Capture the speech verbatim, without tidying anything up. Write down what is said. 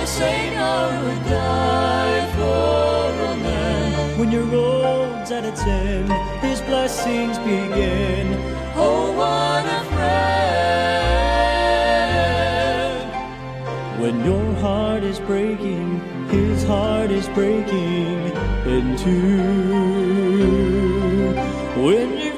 Savior would die for a man. When your road's at its end, His blessings begin. Oh, what a friend. When your heart is breaking, His heart is breaking in two. When you